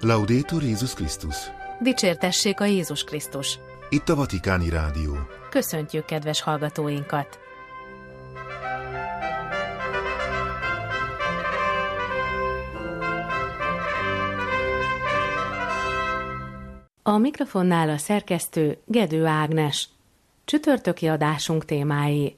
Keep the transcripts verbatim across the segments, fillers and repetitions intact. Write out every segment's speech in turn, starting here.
Laudetur Jézus Krisztus! Dicsértessék a Jézus Krisztus! Itt a Vatikáni Rádió. Köszöntjük kedves hallgatóinkat! A mikrofonnál a szerkesztő Gedő Ágnes. Csütörtöki adásunk témái: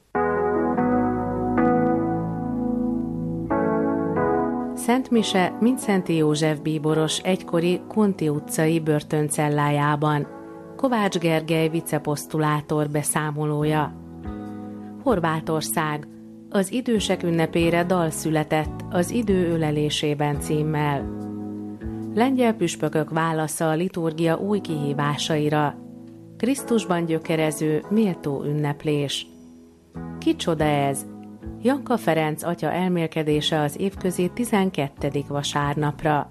Szent Mise Mindszenty József bíboros egykori Konti utcai börtöncellájában. Kovács Gergely viceposztulátor beszámolója. Horvátország. Az idősek ünnepére dal született az idő ölelésében címmel. Lengyel püspökök válasza a liturgia új kihívásaira. Krisztusban gyökerező méltó ünneplés. Kicsoda ez? Janka Ferenc atya elmélkedése az évközi tizenkettedik vasárnapra.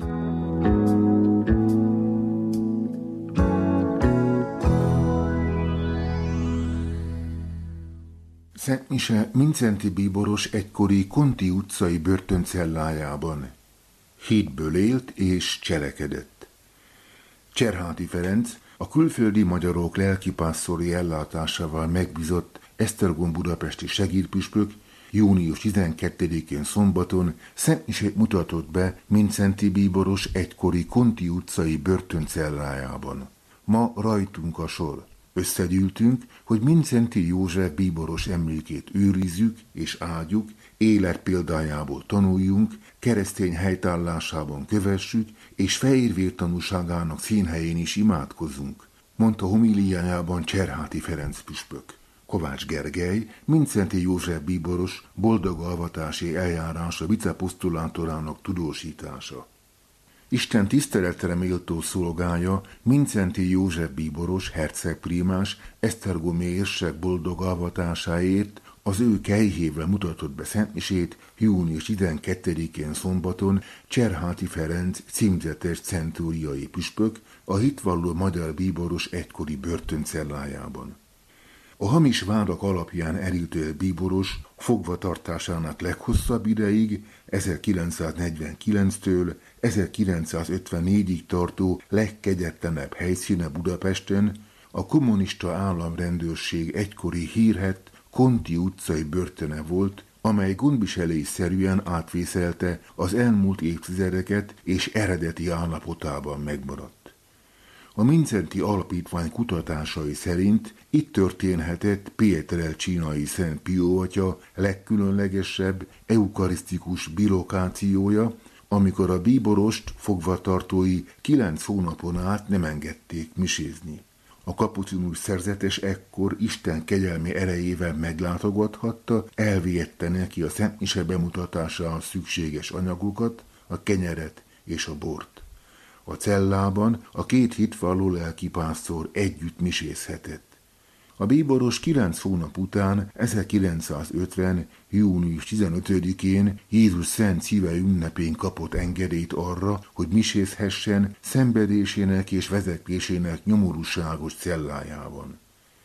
Szent Mise Mindszenty bíboros egykori Konti utcai börtöncellájában. Hitből élt és cselekedett. Cserháti Ferenc, a külföldi magyarok lelkipásztori ellátásával megbízott Esztergom budapesti segédpüspök június tizenkettedikén szombaton szent misét mutatott be Mindszenty bíboros egykori Konti utcai börtöncellájában. Ma rajtunk a sor. Összegyűltünk, hogy Mindszenty József bíboros emlékét őrizzük és áldjuk, életpéldájából tanuljunk, keresztény helytállásában kövessük, és fehérvér tanúságának színhelyén is imádkozzunk, mondta homíliájában Cserháti Ferenc püspök. Kovács Gergely, Mindszenty József bíboros boldog alvatási eljárása viceposztulátorának tudósítása. Isten tiszteletre méltó szolgája, Mindszenty József bíboros hercegprímás esztergomi érsek boldog alvatásáért az ő kejhével mutatott be szentmisét június tizenkettedikén szombaton Cserháti Ferenc címzetes centúriai püspök, a hitvalló magyar bíboros egykori börtöncellájában. A hamis vádak alapján elítélt bíboros fogvatartásának leghosszabb ideig, ezerkilencszáznegyvenkilenctől ezerkilencszázötvennégyig tartó legkegyetlenebb helyszíne Budapesten a kommunista államrendőrség egykori hírhett Konti utcai börtöne volt, amely gondviselésszerűen átvészelte az elmúlt évtizedeket és eredeti állapotában megmaradt. A Mindszenty Alapítvány kutatásai szerint itt történhetett Pietrelcinai Szent Pió atya legkülönlegesebb eukarisztikus bilokációja, amikor a bíborost fogvatartói kilenc hónapon át nem engedték misézni. A kapucinus szerzetes ekkor Isten kegyelmi erejével meglátogathatta, elvihette neki a Szent Mise bemutatásához szükséges anyagokat, a kenyeret és a bort. A cellában a két hitvalló lelkipásztor együtt misézhetett. A bíboros kilenc hónap után ezerkilencszázötven. június tizenötödikén Jézus Szent Szíve ünnepén kapott engedélyt arra, hogy misézhessen szenvedésének és vezetésének nyomorúságos cellájában.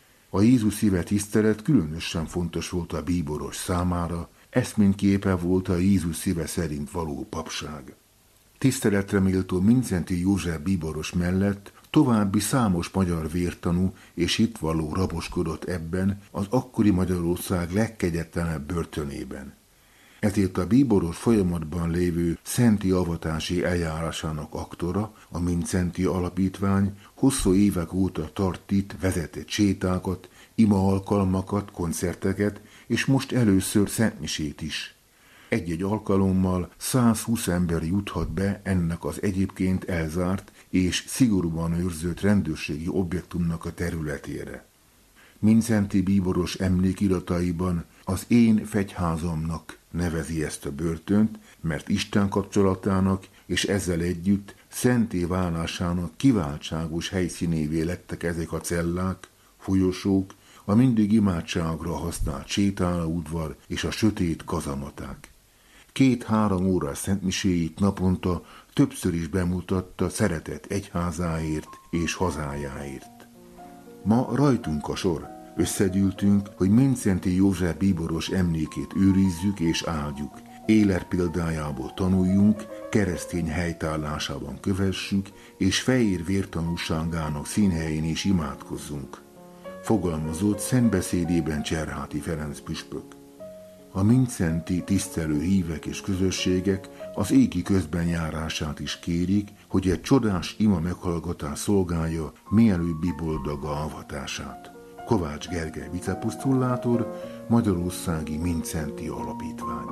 A Jézus Szíve tisztelet különösen fontos volt a bíboros számára, eszményképe volt a Jézus Szíve szerint való papság. Tiszteletre méltó Mindszenty József bíboros mellett további számos magyar vértanú és hitvalló raboskodott ebben az akkori Magyarország legkegyetlenebb börtönében. Ezért a bíboros folyamatban lévő szenti avatási eljárásának aktora, a Mindszenty Alapítvány hosszú évek óta tart itt vezetett sétákat, ima alkalmakat, koncerteket, és most először szentmisét is. Egy-egy alkalommal százhúsz ember juthat be ennek az egyébként elzárt és szigorúan őrzött rendőrségi objektumnak a területére. Mindszenty bíboros emlékirataiban az én fegyházamnak nevezi ezt a börtönt, mert Isten kapcsolatának és ezzel együtt szenté válásának kiváltságos helyszínévé lettek ezek a cellák, folyosók, a mindig imádságra használt sétálóudvar és a sötét kazamaták. Két-három óra szentmiséit naponta többször is bemutatta szeretett egyházáért és hazájáért. Ma rajtunk a sor. Összegyűltünk, hogy Mindszenty József bíboros emlékét őrizzük és áldjuk, életpéldájából tanuljunk, keresztény helytállásában kövessük, és fehér vértanúságának színhelyén is imádkozzunk, fogalmazott szentbeszédében Cserháti Ferenc püspök. A mindszenti tisztelő hívek és közösségek az égi közbenjárását is kérik, hogy egy csodás ima meghallgatás szolgálja mielőbbi boldoga avatását. Kovács Gergely viceposztullátor, Magyarországi Mindszenti Alapítvány.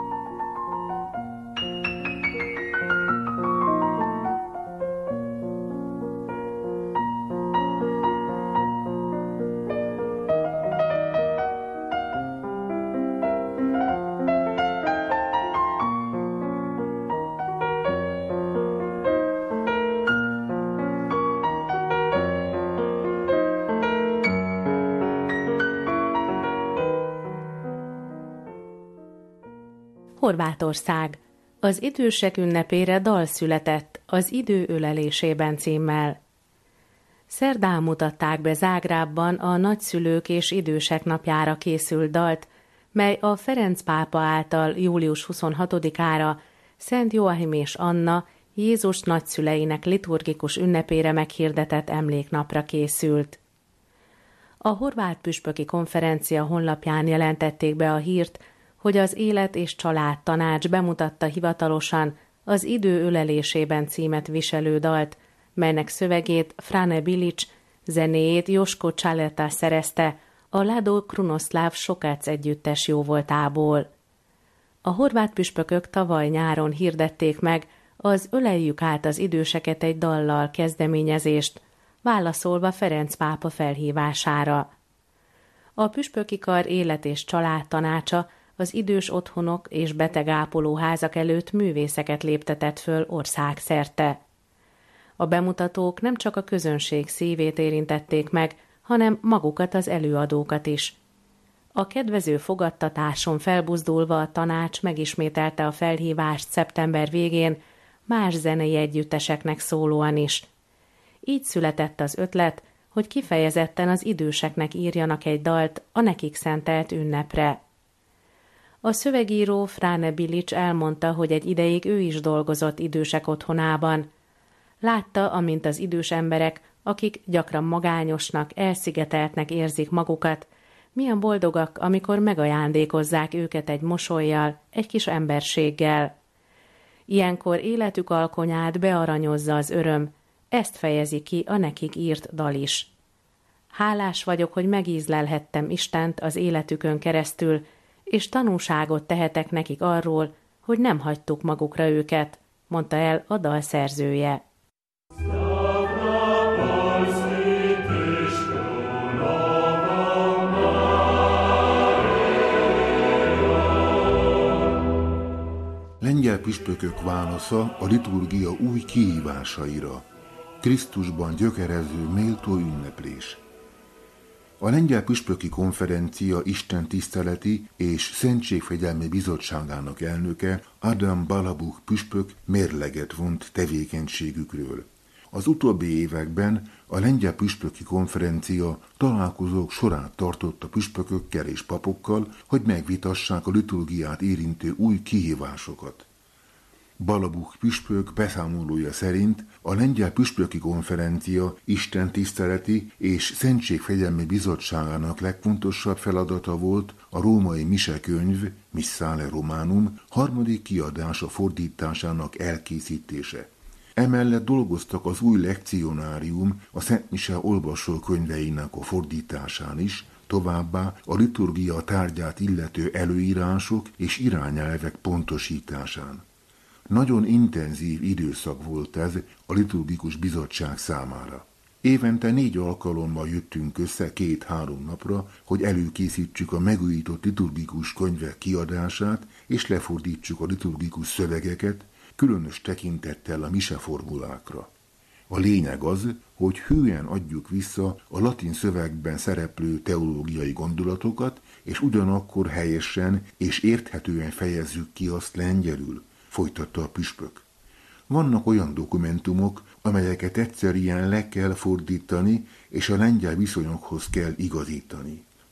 Horvátország. Az idősek ünnepére dal született az idő ölelésében címmel. Szerdán mutatták be Zágrábban a nagyszülők és idősek napjára készült dalt, mely a Ferenc pápa által július huszonhatodikára Szent Joachim és Anna Jézus nagyszüleinek liturgikus ünnepére meghirdetett emléknapra készült. A horvát püspöki konferencia honlapján jelentették be a hírt, hogy az Élet és Család Tanács bemutatta hivatalosan az idő ölelésében címet viselő dalt, melynek szövegét Frane Bilic, zenéjét Josko Csaleta szerezte a Lado Krunoszláv Sokác együttes jóvoltából. A horvát püspökök tavaly nyáron hirdették meg az Öleljük át az időseket egy dallal kezdeményezést, válaszolva Ferenc pápa felhívására. A püspöki kar Élet és Család Tanácsa az idős otthonok és betegápolóházak előtt művészeket léptetett föl országszerte. A bemutatók nem csak a közönség szívét érintették meg, hanem magukat az előadókat is. A kedvező fogadtatáson felbuzdulva a tanács megismételte a felhívást szeptember végén más zenei együtteseknek szólóan is. Így született az ötlet, hogy kifejezetten az időseknek írjanak egy dalt a nekik szentelt ünnepre. A szövegíró Frane Bilic elmondta, hogy egy ideig ő is dolgozott idősek otthonában. Látta, amint az idős emberek, akik gyakran magányosnak, elszigeteltnek érzik magukat, milyen boldogak, amikor megajándékozzák őket egy mosollyal, egy kis emberséggel. Ilyenkor életük alkonyát bearanyozza az öröm, ezt fejezi ki a nekik írt dal is. Hálás vagyok, hogy megízlelhettem Istent az életükön keresztül, és tanúságot tehetek nekik arról, hogy nem hagytuk magukra őket, mondta el a dal szerzője. Lengyel püspökök válasza a liturgia új kihívásaira. Krisztusban gyökerező méltó ünneplés. A Lengyel Püspöki Konferencia istentiszteleti és szentségfegyelmi bizottságának elnöke Adam Balabuch püspök mérleget vont tevékenységükről. Az utóbbi években a Lengyel Püspöki Konferencia találkozók sorát tartott a püspökökkel és papokkal, hogy megvitassák a liturgiát érintő új kihívásokat. Balabuch püspök beszámolója szerint a Lengyel Püspöki Konferencia istentiszteleti és szentségfegyelmi bizottságának legfontosabb feladata volt a római misekönyv, Missale Romanum harmadik kiadása fordításának elkészítése. Emellett dolgoztak az új lekcionárium, a Szent Mise olvasó könyveinek a fordításán is, továbbá a liturgia tárgyát illető előírások és irányelvek pontosításán. Nagyon intenzív időszak volt ez a liturgikus bizottság számára. Évente négy alkalommal jöttünk össze két-három napra, hogy előkészítsük a megújított liturgikus könyvek kiadását, és lefordítsuk a liturgikus szövegeket, különös tekintettel a miseformulákra. A lényeg az, hogy hűen adjuk vissza a latin szövegben szereplő teológiai gondolatokat, és ugyanakkor helyesen és érthetően fejezzük ki azt lengyelül, folytatta a püspök. Vannak olyan dokumentumok, amelyeket egyszerűen le kell fordítani, és a lengyel viszonyokhoz kell igazítani.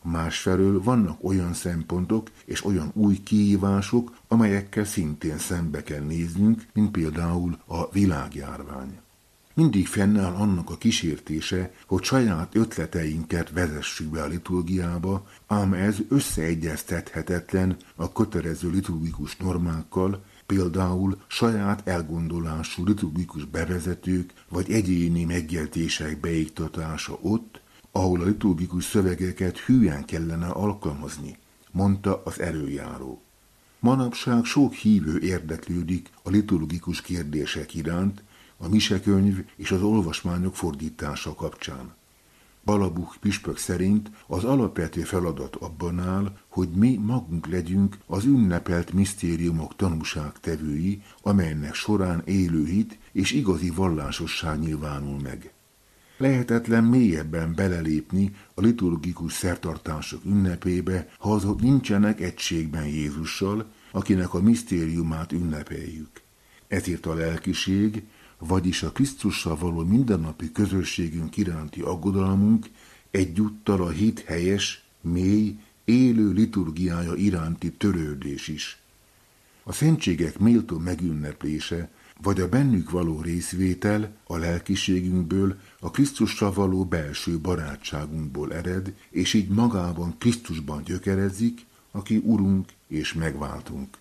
Másfelől vannak olyan szempontok és olyan új kihívások, amelyekkel szintén szembe kell néznünk, mint például a világjárvány. Mindig fennáll annak a kísértése, hogy saját ötleteinket vezessük be a liturgiába, ám ez összeegyeztethetetlen a kötelező liturgikus normákkal, például saját elgondolású liturgikus bevezetők vagy egyéni megjeltések beiktatása ott, ahol a liturgikus szövegeket hűen kellene alkalmazni, mondta az előjáró. Manapság sok hívő érdeklődik a liturgikus kérdések iránt, a misekönyv és az olvasmányok fordítása kapcsán. Balabuch püspök szerint az alapvető feladat abban áll, hogy mi magunk legyünk az ünnepelt misztériumok tanúságtevői, amelynek során élő hit és igazi vallásosság nyilvánul meg. Lehetetlen mélyebben belelépni a liturgikus szertartások ünnepébe, ha azok nincsenek egységben Jézussal, akinek a misztériumát ünnepeljük. Ezért a lelkiség, vagyis a Krisztussal való mindennapi közösségünk iránti aggodalmunk egyúttal a hit helyes, mély, élő liturgiája iránti törődés is. A szentségek méltó megünneplése, vagy a bennük való részvétel a lelkiségünkből, a Krisztussal való belső barátságunkból ered, és így magában Krisztusban gyökerezik, aki Urunk és megváltunk.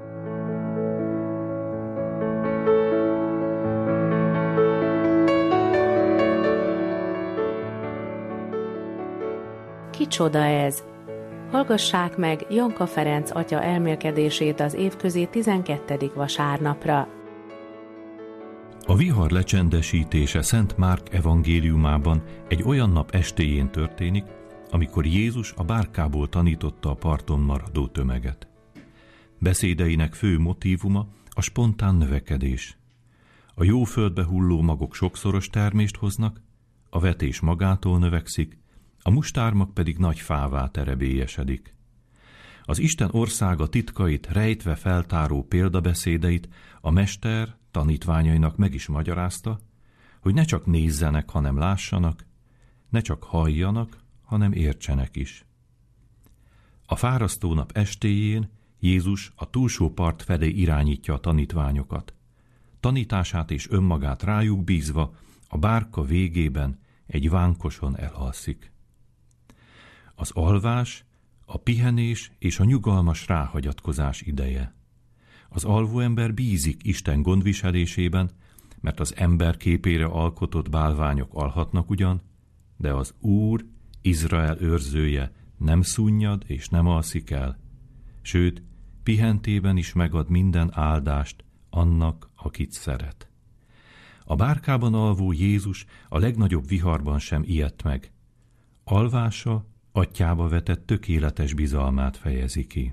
Kicsoda ez? Hallgassák meg Janka Ferenc atya elmélkedését az évközi tizenkettedik vasárnapra. A vihar lecsendesítése Szent Márk evangéliumában egy olyan nap estéjén történik, amikor Jézus a bárkából tanította a parton maradó tömeget. Beszédeinek fő motívuma a spontán növekedés. A jó földbe hulló magok sokszoros termést hoznak, a vetés magától növekszik, a mustármag pedig nagy fává terebélyesedik. Az Isten országa titkait rejtve feltáró példabeszédeit a mester tanítványainak meg is magyarázta, hogy ne csak nézzenek, hanem lássanak, ne csak halljanak, hanem értsenek is. A fárasztó nap estéjén Jézus a túlsó part felé irányítja a tanítványokat. Tanítását és önmagát rájuk bízva a bárka végében egy vánkoson elhalszik. Az alvás, a pihenés és a nyugalmas ráhagyatkozás ideje. Az alvó ember bízik Isten gondviselésében, mert az ember képére alkotott bálványok alhatnak ugyan, de az Úr, Izrael őrzője nem szunnyad és nem alszik el, sőt, pihentében is megad minden áldást annak, akit szeret. A bárkában alvó Jézus a legnagyobb viharban sem ijedt meg. Alvása atyába vetett tökéletes bizalmát fejezi ki.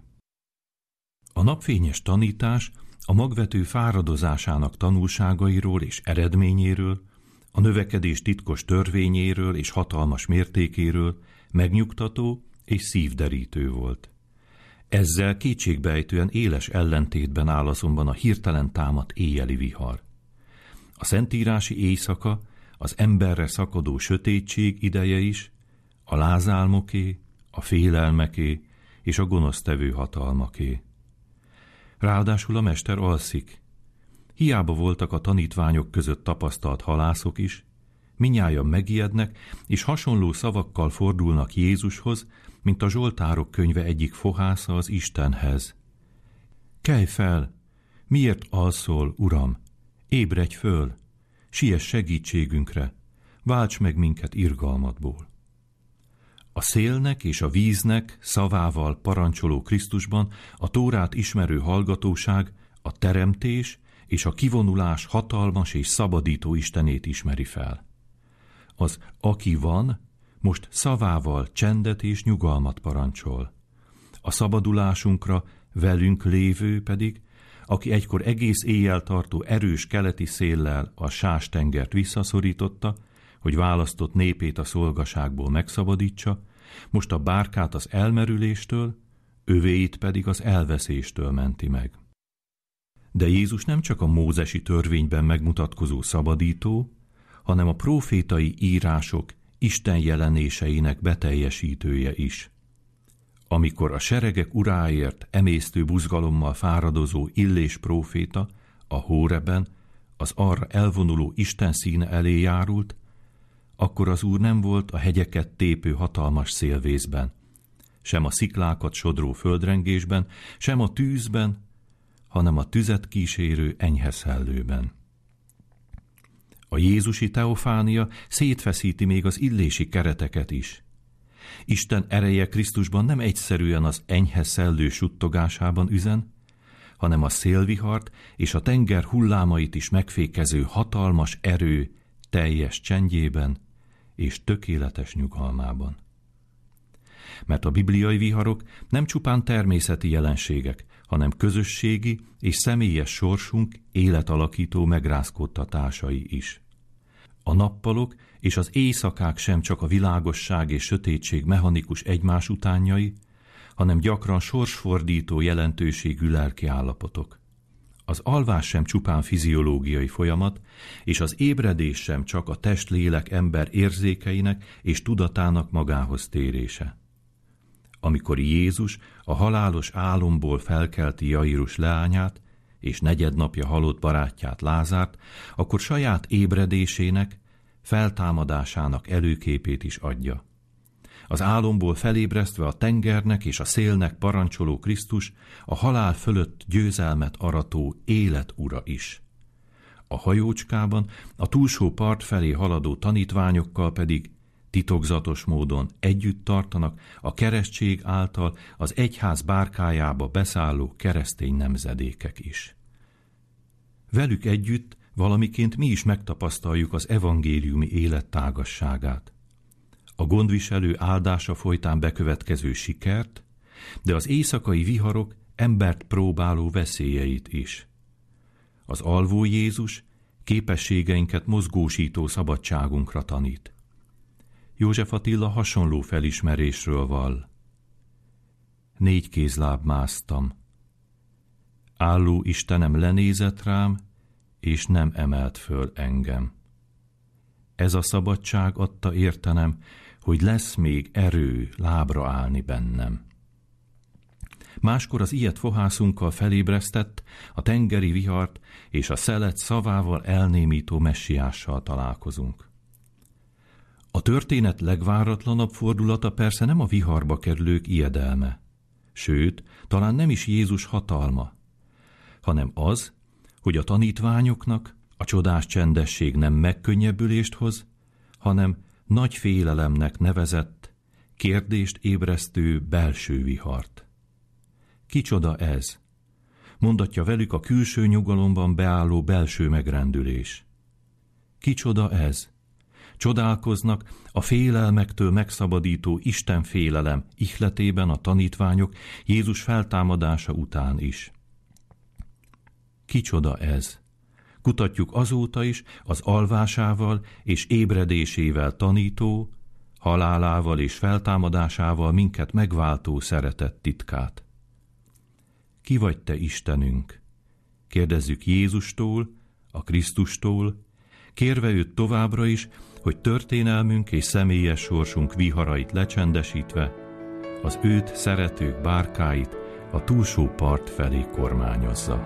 A napfényes tanítás a magvető fáradozásának tanulságairól és eredményéről, a növekedés titkos törvényéről és hatalmas mértékéről megnyugtató és szívderítő volt. Ezzel kétségbejtően éles ellentétben áll azonban a hirtelen támadt éjjeli vihar. A szentírási éjszaka, az emberre szakadó sötétség ideje is, a lázálmoké, a félelmeké és a gonosztevő hatalmaké. Ráadásul a mester alszik. Hiába voltak a tanítványok között tapasztalt halászok is, mindnyájan megijednek, és hasonló szavakkal fordulnak Jézushoz, mint a Zsoltárok könyve egyik fohásza az Istenhez. Kelj fel! Miért alszol, Uram? Ébredj föl! Siess segítségünkre! Válts meg minket irgalmadból! A szélnek és a víznek szavával parancsoló Krisztusban a Tórát ismerő hallgatóság a teremtés és a kivonulás hatalmas és szabadító Istenét ismeri fel. Az aki van, most szavával csendet és nyugalmat parancsol. A szabadulásunkra velünk lévő pedig, aki egykor egész éjjel tartó erős keleti széllel a Sás-tengert visszaszorította, hogy választott népét a szolgaságból megszabadítsa, most a bárkát az elmerüléstől, övéit pedig az elveszéstől menti meg. De Jézus nem csak a mózesi törvényben megmutatkozó szabadító, hanem a prófétai írások Isten jelenéseinek beteljesítője is. amikor a seregek uráért emésztő buzgalommal fáradozó Illés próféta a Hóreben az arra elvonuló Isten színe elé járult, akkor az Úr nem volt a hegyeket tépő hatalmas szélvészben, sem a sziklákat sodró földrengésben, sem a tűzben, hanem a tüzet kísérő enyhe szellőben. A jézusi teofánia szétfeszíti még az illési kereteket is. Isten ereje Krisztusban nem egyszerűen az enyhe szellő suttogásában üzen, hanem a szélvihart és a tenger hullámait is megfékező hatalmas erő teljes csendjében és tökéletes nyugalmában. Mert a bibliai viharok nem csupán természeti jelenségek, hanem közösségi és személyes sorsunk életalakító megrázkódtatásai is. A nappalok és az éjszakák sem csak a világosság és sötétség mechanikus egymás utánjai, hanem gyakran sorsfordító jelentőségű lelki állapotok. Az alvás sem csupán fiziológiai folyamat, és az ébredés sem csak a test-lélek ember érzékeinek és tudatának magához térése. Amikor Jézus a halálos álomból felkelti Jairus leányát, és negyednapja halott barátját Lázárt, akkor saját ébredésének, feltámadásának előképét is adja. Az álomból felébresztve a tengernek és a szélnek parancsoló Krisztus a halál fölött győzelmet arató élet ura is. A hajócskában a túlsó part felé haladó tanítványokkal pedig titokzatos módon együtt tartanak a keresztség által az egyház bárkájába beszálló keresztény nemzedékek is. Velük együtt valamiként mi is megtapasztaljuk az evangéliumi élet tágasságát. A gondviselő áldása folytán bekövetkező sikert, de az éjszakai viharok embert próbáló veszélyeit is. Az alvó Jézus képességeinket mozgósító szabadságunkra tanít. József Attila hasonló felismerésről vall. Négy kézláb másztam. Álló Istenem lenézett rám, és nem emelt föl engem. Ez a szabadság adta értenem, hogy lesz még erő lábra állni bennem. Máskor az ilyet fohászunkkal felébresztett, a tengeri vihart és a szelet szavával elnémító messiással találkozunk. A történet legváratlanabb fordulata persze nem a viharba kerülők ijedelme, sőt, talán nem is Jézus hatalma, hanem az, hogy a tanítványoknak a csodás csendesség nem megkönnyebbülést hoz, hanem nagy félelemnek nevezett, kérdést ébresztő belső vihart. Kicsoda ez? Mondatja velük a külső nyugalomban beálló belső megrendülés. Kicsoda ez? Csodálkoznak a félelmektől megszabadító Isten félelem ihletében a tanítványok Jézus feltámadása után is. Kicsoda ez? Kutatjuk azóta is az alvásával és ébredésével tanító, halálával és feltámadásával minket megváltó szeretet titkát. Ki vagy te, Istenünk? Kérdezzük Jézustól, a Krisztustól, kérve őt továbbra is, hogy történelmünk és személyes sorsunk viharait lecsendesítve, az őt szeretők bárkáit a túlsó part felé kormányozza.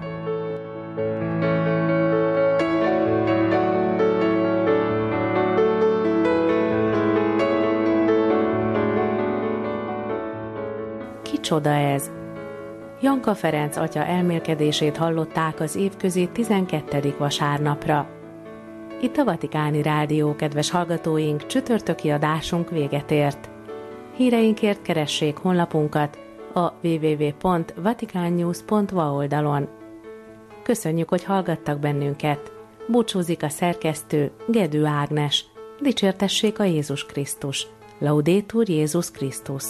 Kicsoda ez? Janka Ferenc atya elmélkedését hallották az évközi tizenkettedik vasárnapra. Itt a Vatikáni Rádió, kedves hallgatóink, csütörtöki adásunk véget ért. Híreinkért keressék honlapunkat a double-u double-u double-u pont vaticannews pont va oldalon. Köszönjük, hogy hallgattak bennünket. Búcsúzik a szerkesztő, Gedő Ágnes. Dicsértessék a Jézus Krisztus. Laudetur Jézus Krisztus.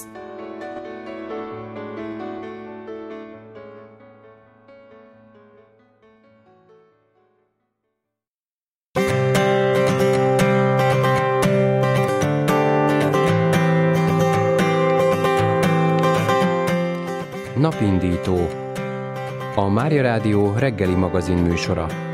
Napindító. A Mária Rádió reggeli magazin műsora.